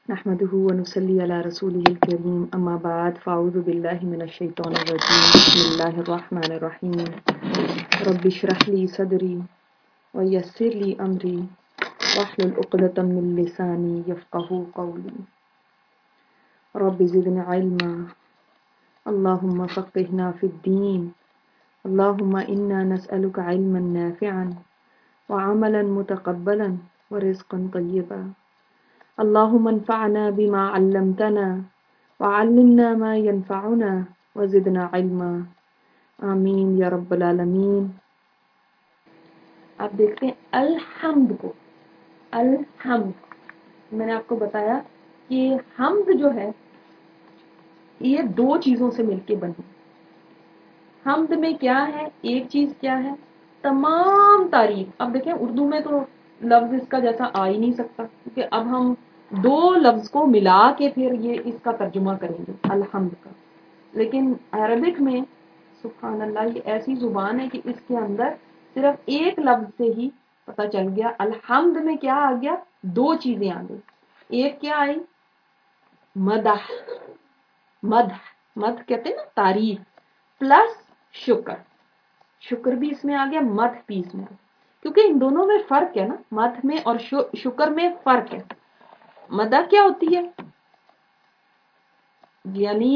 نحمده ونصلي على رسوله الكريم اما بعد فاعوذ بالله من الشيطان الرجيم بسم الله الرحمن الرحيم رب اشرح لي صدري ويسر لي امري واحلل عقدة من لساني يفقهوا قولي رب زدني علما اللهم فقهنا في الدين اللهم انا نسألك علما نافعا وعملا متقبلا ورزقا طيبا اللهم انفعنا بما علمتنا وعلمنا ما ينفعنا وزدنا علما آمین یا رب العالمین۔ آپ دیکھتے ہیں الحمد کو، الحمد میں نے آپ کو بتایا کہ حمد جو ہے یہ دو چیزوں سے مل کے بنی۔ حمد میں کیا ہے؟ ایک چیز کیا ہے؟ تمام تعریف۔ اب دیکھیں اردو میں تو لفظ اس کا جیسا آ ہی نہیں سکتا، کیونکہ اب ہم دو لفظ کو ملا کے پھر یہ اس کا ترجمہ کریں گے الحمد کا، لیکن عربک میں سبحان اللہ یہ ایسی زبان ہے کہ اس کے اندر صرف ایک لفظ سے ہی پتہ چل گیا الحمد میں کیا آ گیا، دو چیزیں آ گئی۔ ایک کیا آئی؟ مدح، مدح کہتے ہیں نا تعریف، پلس شکر، شکر بھی اس میں آ گیا، مدح بھی اس میں آ گیا، کیونکہ ان دونوں میں فرق ہے نا، مدح میں اور شکر میں فرق ہے۔ مدح کیا ہوتی ہے؟ یعنی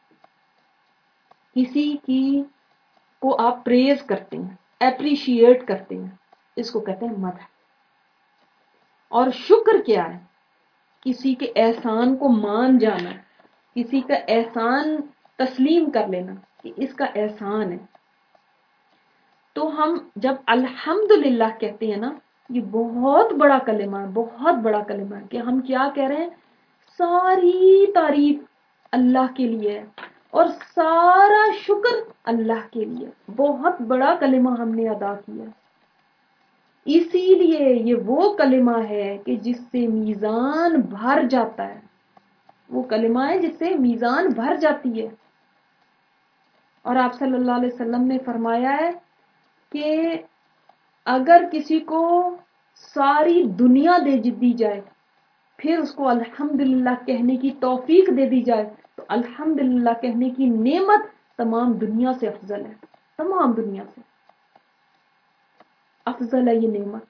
کسی کی کو آپ پریز کرتے ہیں، اپریشیٹ کرتے ہیں، اس کو کہتے ہیں مدح۔ اور شکر کیا ہے؟ کسی کے احسان کو مان جانا، کسی کا احسان تسلیم کر لینا کہ اس کا احسان ہے۔ تو ہم جب الحمدللہ کہتے ہیں نا، یہ بہت بڑا کلمہ ہے، بہت بڑا کلمہ ہے کہ ہم کیا کہہ رہے ہیں، ساری تعریف اللہ کے لیے ہے اور سارا شکر اللہ کے لیے۔ بہت بڑا کلمہ ہم نے ادا کیا، اسی لیے یہ وہ کلمہ ہے کہ جس سے میزان بھر جاتا ہے، وہ کلمہ ہے جس سے میزان بھر جاتی ہے۔ اور آپ صلی اللہ علیہ وسلم نے فرمایا ہے کہ اگر کسی کو ساری دنیا دے دی جائے پھر اس کو الحمدللہ کہنے کی توفیق دے دی جائے تو الحمدللہ کہنے کی نعمت تمام دنیا سے افضل ہے، تمام دنیا سے افضل ہے یہ نعمت۔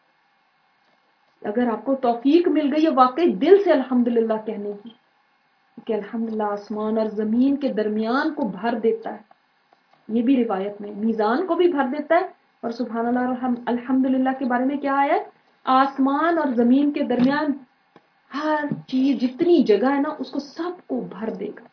اگر آپ کو توفیق مل گئی ہے واقعی دل سے الحمدللہ کہنے کی کہ الحمدللہ آسمان اور زمین کے درمیان کو بھر دیتا ہے، یہ بھی روایت میں میزان کو بھی بھر دیتا ہے، اور سبحان اللہ الحمدللہ کے بارے میں کیا آیا ہے؟ آسمان اور زمین کے درمیان ہر چیز جتنی جگہ ہے نا اس کو سب کو بھر دے گا،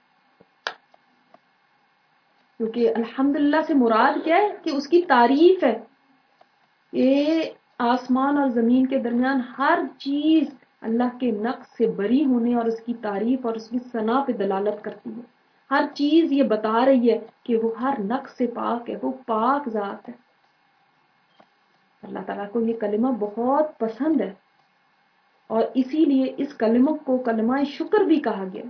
کیونکہ الحمدللہ سے مراد کیا ہے کہ اس کی تعریف ہے کہ آسمان اور زمین کے درمیان ہر چیز اللہ کے نقص سے بری ہونے اور اس کی تعریف اور اس کی ثنا پہ دلالت کرتی ہے۔ ہر چیز یہ بتا رہی ہے کہ وہ ہر نقص سے پاک ہے، وہ پاک ذات ہے۔ اللہ تعالیٰ کو یہ کلمہ بہت پسند ہے اور اسی لیے اس کلمہ کو کلمہ شکر بھی کہا گیا،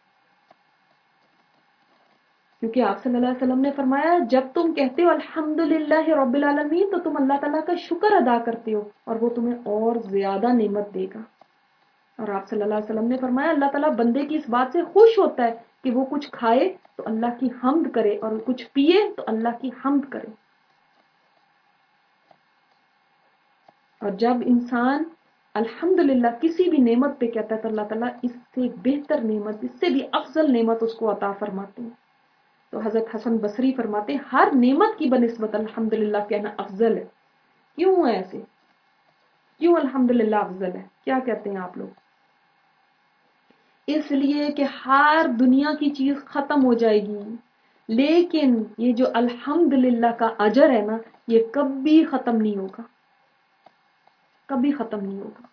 کیونکہ آپ صلی اللہ علیہ وسلم نے فرمایا جب تم کہتے ہو الحمدللہ رب العالمین تو تم اللہ تعالیٰ کا شکر ادا کرتے ہو اور وہ تمہیں اور زیادہ نعمت دے گا۔ اور آپ صلی اللہ علیہ وسلم نے فرمایا اللہ تعالیٰ بندے کی اس بات سے خوش ہوتا ہے کہ وہ کچھ کھائے تو اللہ کی حمد کرے اور کچھ پیے تو اللہ کی حمد کرے۔ اور جب انسان الحمدللہ کسی بھی نعمت پہ کہتا ہے تو اللہ تعالیٰ اس سے بہتر نعمت، اس سے بھی افضل نعمت اس کو عطا فرماتے ہیں۔ تو حضرت حسن بصری فرماتے ہیں ہر نعمت کی بنسبت الحمدللہ کہنا افضل ہے۔ کیوں ہے ایسے؟ کیوں الحمدللہ افضل ہے؟ کیا کہتے ہیں آپ لوگ؟ اس لیے کہ ہر دنیا کی چیز ختم ہو جائے گی لیکن یہ جو الحمدللہ کا اجر ہے نا یہ کبھی ختم نہیں ہوگا، کبھی ختم نہیں ہوگا۔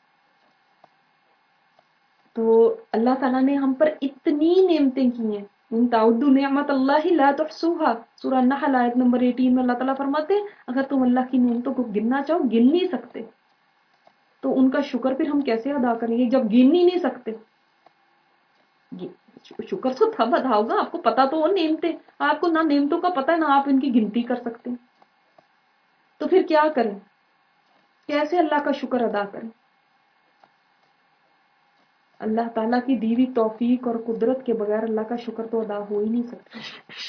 تو اللہ تعالیٰ نے ہم پر اتنی نعمتیں کی ہیں، ان تعدوا نعمت اللہ لا تحصوها، سورہ النحل آیت نمبر 18 میں اللہ تعالیٰ فرماتے ہیں اگر تم اللہ کی نعمتوں کو گننا چاہو گن نہیں سکتے، تو ان کا شکر پھر ہم کیسے ادا کریں گے جب گن ہی نہیں سکتے؟ شکر تو تب ادا ہوگا آپ کو پتا تو ہو نعمتیں، آپ کو نہ نعمتوں کا پتہ ہے نہ آپ ان کی گنتی کر سکتے ہیں، تو پھر کیا کریں؟ کیسے اللہ کا شکر ادا کریں؟ اللہ تعالیٰ کی دی ہوئی توفیق اور قدرت کے بغیر اللہ کا شکر تو ادا ہو ہی نہیں سکتا.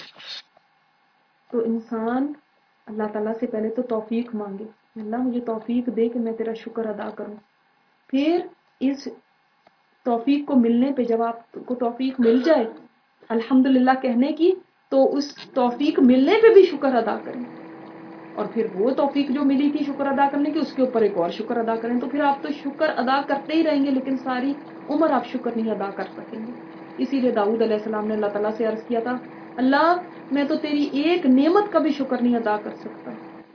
تو انسان اللہ تعالیٰ سے پہلے تو توفیق مانگے، اللہ مجھے توفیق دے کہ میں تیرا شکر ادا کروں. پھر اس توفیق کو ملنے پہ جب آپ کو توفیق مل جائے الحمدللہ کہنے کی، تو اس توفیق ملنے پہ بھی شکر ادا کریں، اور پھر وہ توفیق جو ملی تھی شکر ادا کرنے کی اس کے اوپر ایک اور شکر ادا کریں. تو پھر آپ تو شکر ادا کرتے ہی رہیں گے، لیکن ساری عمر آپ شکر نہیں ادا کر سکیں گے. اسی لیے داؤد علیہ السلام نے اللہ تعالیٰ سے عرض کیا تھا، اللہ میں تو تیری ایک نعمت کا بھی شکر نہیں ادا کر سکتا.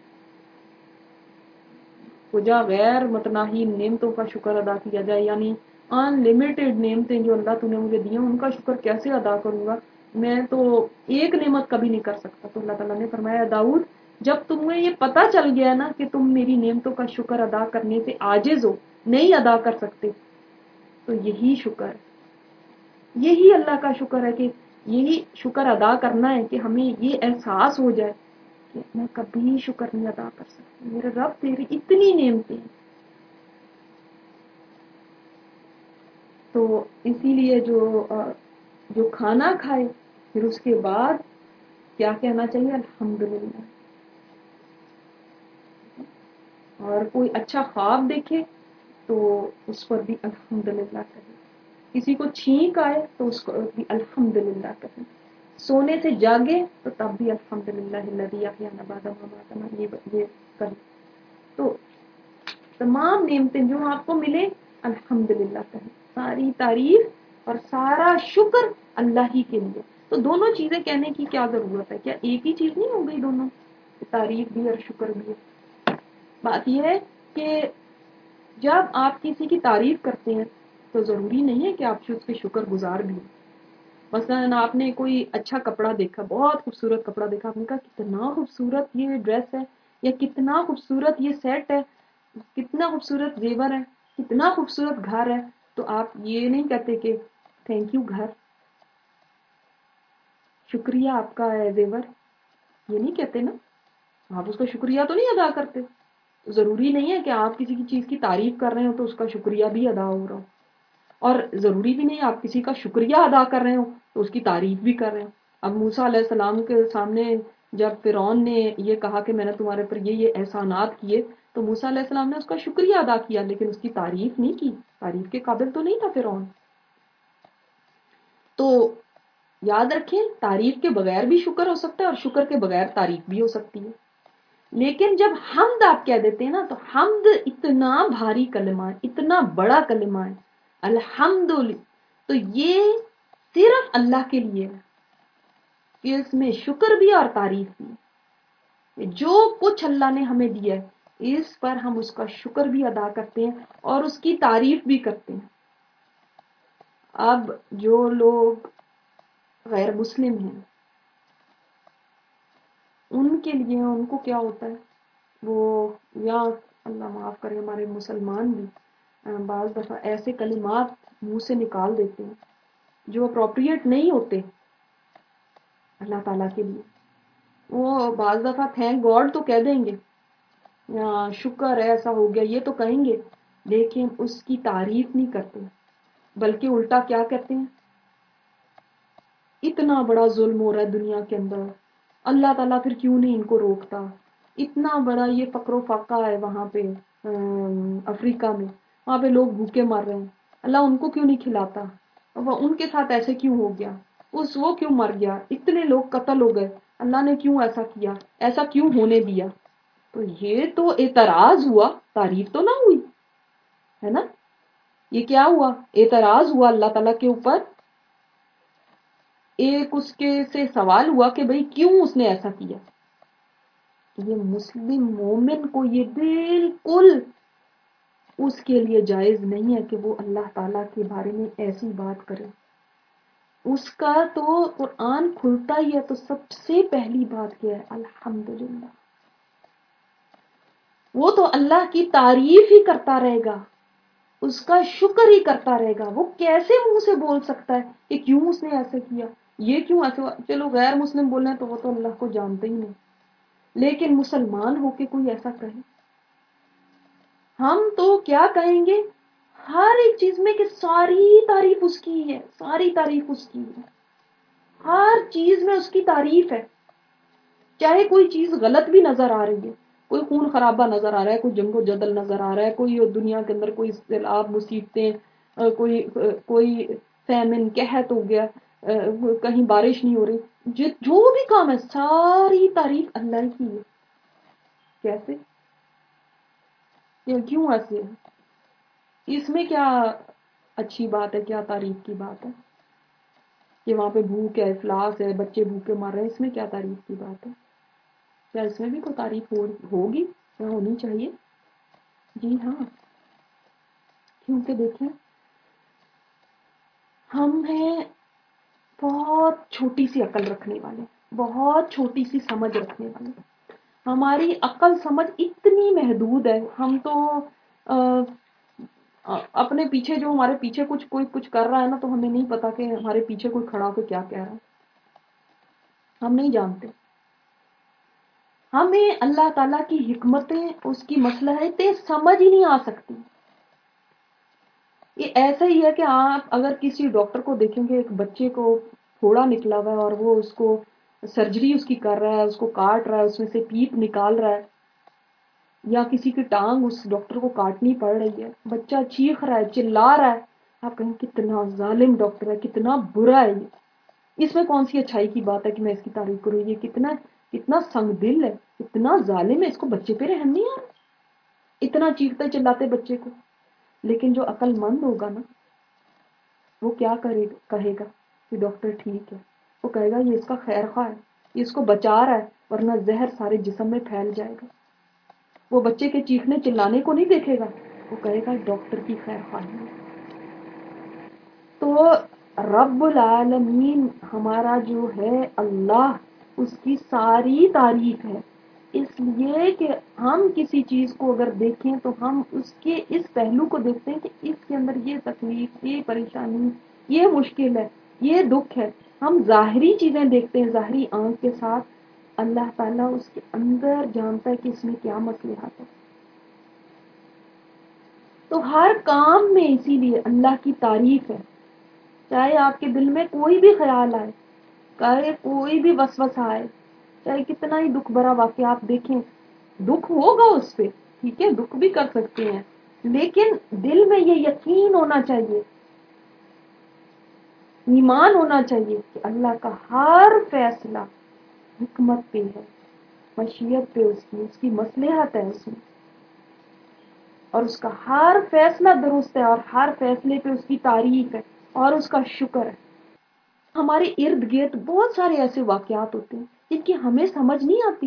کجا غیر متناہی نعمتوں کا شکر ادا کیا جائے، یعنی ان لمیٹڈ نعمتیں جو اللہ تو نے مجھے دی ہیں ان کا شکر کیسے ادا کروں گا، میں تو ایک نعمت کبھی نہیں کر سکتا. تو اللہ تعالیٰ نے فرمایا داؤد جب تمہیں یہ پتہ چل گیا نا کہ تم میری نعمتوں کا شکر ادا کرنے سے عاجز ہو، نہیں ادا کر سکتے، تو یہی شکر ہے، یہی اللہ کا شکر ہے کہ یہی شکر ادا کرنا ہے کہ ہمیں یہ احساس ہو جائے کہ میں کبھی شکر نہیں ادا کر سکتی، میرے رب تیری اتنی نعمتیں ہیں. تو اسی لیے جو کھانا کھائے پھر اس کے بعد کیا کہنا چاہیے، الحمدللہ. اور کوئی اچھا خواب دیکھے تو اس پر بھی الحمدللہ کہے، کسی کو چھینک آئے تو اس کو بھی الحمدللہ کہے، سونے سے جاگے تو تب بھی الحمدللہ الذی احیانا بعد ما اماتنا یہ کرے. تو تمام نعمتیں جو آپ کو ملے الحمدللہ کہیں، ساری تعریف اور سارا شکر اللہ ہی کے لیے. تو دونوں چیزیں کہنے کی کیا ضرورت ہے، کیا ایک ہی چیز نہیں ہو گئی دونوں، تعریف بھی اور شکر بھی ہے. بات یہ ہے کہ جب آپ کسی کی تعریف کرتے ہیں تو ضروری نہیں ہے کہ آپ اس کے شکر گزار بھی ہیں. مثلا آپ نے کوئی اچھا کپڑا دیکھا، بہت خوبصورت کپڑا دیکھا، آپ نے کہا کتنا خوبصورت یہ ڈریس ہے، یا کتنا خوبصورت یہ سیٹ ہے، کتنا خوبصورت زیور ہے، کتنا خوبصورت گھر ہے. تو آپ یہ نہیں کہتے کہ تھینک یو گھر، شکریہ آپ کا ہے زیور، یہ نہیں کہتے نا، آپ اس کا شکریہ تو نہیں ادا کرتے. ضروری نہیں ہے کہ آپ کسی کی چیز کی تعریف کر رہے ہو تو اس کا شکریہ بھی ادا ہو رہا ہو، اور ضروری بھی نہیں آپ کسی کا شکریہ ادا کر رہے ہو تو اس کی تعریف بھی کر رہے ہو. اب موسیٰ علیہ السلام کے سامنے جب فرعون نے یہ کہا کہ میں نے تمہارے پر یہ احسانات کیے تو موسیٰ علیہ السلام نے اس کا شکریہ ادا کیا، لیکن اس کی تعریف نہیں کی، تعریف کے قابل تو نہیں تھا فرعون. تو یاد رکھیں تعریف کے بغیر بھی شکر ہو سکتا ہے اور شکر کے بغیر تعریف بھی ہو سکتی ہے. لیکن جب حمد آپ کہہ دیتے ہیں نا تو حمد اتنا بھاری کلمہ ہے، اتنا بڑا کلمہ ہے الحمدللہ، تو یہ صرف اللہ کے لیے ہے کہ اس میں شکر بھی اور تعریف بھی. جو کچھ اللہ نے ہمیں دیا ہے اس پر ہم اس کا شکر بھی ادا کرتے ہیں اور اس کی تعریف بھی کرتے ہیں. اب جو لوگ غیر مسلم ہیں ان کے لیے ان کو کیا ہوتا ہے، وہ یا اللہ معاف کرے ہمارے مسلمان بھی بعض دفعہ ایسے کلمات منہ سے نکال دیتے ہیں جو اپروپریٹ نہیں ہوتے اللہ تعالیٰ کے لیے. وہ بعض دفعہ تھینک گاڈ تو کہہ دیں گے یا شکر ہے ایسا ہو گیا یہ تو کہیں گے، لیکن اس کی تعریف نہیں کرتے، بلکہ الٹا کیا کہتے ہیں، اتنا بڑا ظلم ہو رہا ہے دنیا کے اندر، اللہ تعالیٰ پھر کیوں نہیں ان کو روکتا، اتنا بڑا یہ فقر و فاقہ ہے وہاں پہ افریقہ میں، وہاں پہ لوگ بھوکے مر رہے ہیں، اللہ ان کو کیوں نہیں کھلاتا، وہ ان کے ساتھ ایسے کیوں ہو گیا، وہ کیوں مر گیا، اتنے لوگ قتل ہو گئے، اللہ نے کیوں ایسا کیا، ایسا کیوں ہونے دیا. تو یہ تو اعتراض ہوا، تعریف تو نہ ہوئی ہے نا. یہ کیا ہوا، اعتراض ہوا اللہ تعالیٰ کے اوپر. ایک اس کے سے سوال ہوا کہ بھئی کیوں اس نے ایسا کیا. یہ مسلم مومن کو یہ بالکل اس کے لیے جائز نہیں ہے کہ وہ اللہ تعالیٰ کے بارے میں ایسی بات کرے. اس کا تو قرآن کھلتا ہی ہے تو سب سے پہلی بات کیا ہے، الحمدللہ. وہ تو اللہ کی تعریف ہی کرتا رہے گا، اس کا شکر ہی کرتا رہے گا. وہ کیسے منہ سے بول سکتا ہے کہ کیوں اس نے ایسے کیا، یہ کیوں ایسے ہوا. چلو غیر مسلم بولے ہیں تو وہ تو اللہ کو جانتے ہی نہیں، لیکن مسلمان ہو کے کوئی ایسا کہے. ہم تو کیا کہیں گے، ہر ایک چیز میں کہ ساری تعریف اس کی ہے، ساری تعریف اس کی ہے، ہر چیز میں اس کی تعریف ہے. چاہے کوئی چیز غلط بھی نظر آ رہی ہے، کوئی خون خرابہ نظر آ رہا ہے، کوئی جنگ و جدل نظر آ رہا ہے، کوئی دنیا کے اندر کوئی سیلاب مصیبتیں، کوئی فیمن قحط ہو گیا، کہیں بارش نہیں ہو رہی، جو بھی کام ہے ساری تعریف اللہ کی ہے. کیسے؟ کیوں ایسے ہے؟ اس میں کیا اچھی بات ہے، کیا تعریف کی بات ہے کہ وہاں پہ بھوک ہے، افلاس ہے، بچے بھوکے مر رہے ہیں، اس میں کیا تعریف کی بات ہے؟ کیا اس میں بھی کوئی تعریف ہوگی یا ہونی چاہیے؟ جی ہاں. کیونکہ دیکھیں ہم ہیں بہت چھوٹی سی عقل رکھنے والے، بہت چھوٹی سی سمجھ رکھنے والے. ہماری عقل سمجھ اتنی محدود ہے. ہم تو اپنے پیچھے جو ہمارے پیچھے کوئی کچھ کر رہا ہے نا، تو ہمیں نہیں پتا کہ ہمارے پیچھے کوئی کھڑا ہو کے کیا کہہ رہا ہے، ہم نہیں جانتے. ہمیں اللہ تعالیٰ کی حکمتیں، اس کی مصلحتیں سمجھ ہی نہیں آ سکتی. یہ ایسا ہی ہے کہ آپ اگر کسی ڈاکٹر کو دیکھیں گے، ایک بچے کو پھوڑا نکلا ہوا ہے اور وہ اس کو سرجری اس کی کر رہا ہے، اس کو کاٹ رہا ہے، اس میں سے پیپ نکال رہا ہے، یا کسی کی ٹانگ اس ڈاکٹر کو کاٹنی پڑ رہی ہے، بچہ چیخ رہا ہے، چلا رہا ہے، آپ کہیں کتنا ظالم ڈاکٹر ہے، کتنا برا ہے یہ، اس میں کون سی اچھائی کی بات ہے کہ میں اس کی تعریف کروں؟ یہ کتنا سنگ دل ہے، کتنا ظالم ہے، اس کو بچے پہ رحم نہیں آ رہا، اتنا چیختے چلاتے بچے کو. لیکن جو عقل مند ہوگا نا، وہ کیا کہے گا کہ ڈاکٹر ٹھیک ہے، وہ کہے گا یہ اس کا خیر خواہ ہے، یہ اس کو بچا رہا ہے، ورنہ زہر سارے جسم میں پھیل جائے گا. وہ بچے کے چیخنے چلانے کو نہیں دیکھے گا، وہ کہے گا ڈاکٹر کی خیر خواہی ہے. تو رب العالمین ہمارا جو ہے اللہ، اس کی ساری تعریف ہے. اس لیے کہ ہم کسی چیز کو اگر دیکھیں تو ہم اس کے اس پہلو کو دیکھتے ہیں کہ اس کے اندر یہ تکلیف، یہ پریشانی، یہ مشکل ہے، یہ دکھ ہے. ہم ظاہری چیزیں دیکھتے ہیں ظاہری آنکھ کے ساتھ، اللہ تعالیٰ اس کے اندر جانتا ہے کہ اس میں کیا مصلحت ہے. تو ہر کام میں اسی لیے اللہ کی تعریف ہے. چاہے آپ کے دل میں کوئی بھی خیال آئے، چاہے کوئی بھی وسوسہ آئے، چاہے کتنا ہی دکھ بھرا واقعہ آپ دیکھیں، دکھ ہوگا اس پہ، ٹھیک ہے، دکھ بھی کر سکتے ہیں، لیکن دل میں یہ یقین ہونا چاہیے، ایمان ہونا چاہیے کہ اللہ کا ہر فیصلہ حکمت پہ ہے، مشیت پہ اس کی مصلحت ہے اس میں، اور اس کا ہر فیصلہ درست ہے، اور ہر فیصلے پہ اس کی تعریف ہے اور اس کا شکر ہے. ہمارے ارد گرد بہت سارے ایسے واقعات ہوتے ہیں جن کی ہمیں سمجھ نہیں آتی.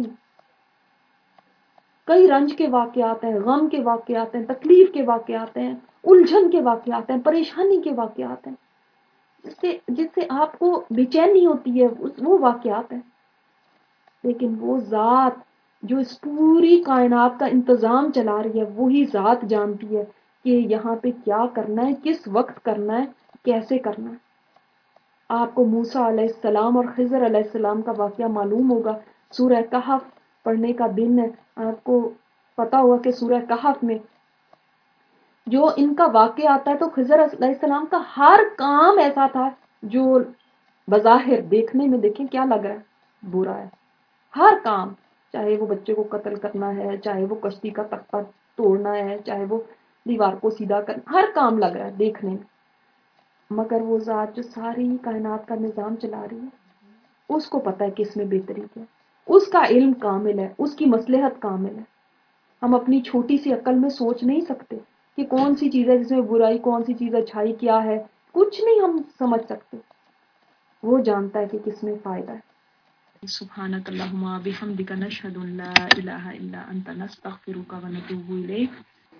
کئی رنج کے واقعات ہیں، غم کے واقعات ہیں، تکلیف کے واقعات ہیں، الجھن کے واقعات ہیں، پریشانی کے واقعات ہیں، جس سے آپ کو بے چینی ہوتی ہے، وہ واقعات ہیں. لیکن وہ ذات جو اس پوری کائنات کا انتظام چلا رہی ہے، وہی ذات جانتی ہے کہ یہاں پہ کیا کرنا ہے، کس وقت کرنا ہے، کیسے کرنا ہے. آپ کو موسیٰ علیہ السلام اور خضر علیہ السلام کا واقعہ معلوم ہوگا. سورہ کہف پڑھنے کا دن ہے، آپ کو پتا ہوگا کہ سورہ کہف میں جو ان کا واقعہ آتا ہے، تو خضر علیہ السلام کا ہر کام ایسا تھا جو بظاہر دیکھنے میں دیکھیں کیا لگ رہا ہے، برا ہے. ہر کام، چاہے وہ بچے کو قتل کرنا ہے، چاہے وہ کشتی کا تختہ توڑنا ہے، چاہے وہ دیوار کو سیدھا کرنا، ہر کام لگ رہا ہے دیکھنے میں. مگر وہ ذات جو ساری کائنات کا نظام چلا رہی ہے، اس کو پتہ ہے کہ اس میں بہتری کیا، اس کا علم کامل ہے، اس کی مصلحت کامل ہے. ہم اپنی چھوٹی سی عقل میں سوچ نہیں سکتے کہ کون سی چیز ہے جس میں برائی، کون سی چیز اچھائی کیا ہے، کچھ نہیں ہم سمجھ سکتے. وہ جانتا ہے کہ کس میں فائدہ ہے. سبحانک اللہم بحمدک نشہد ان لا الہ الا انت نستغفرک ونتوب الیک.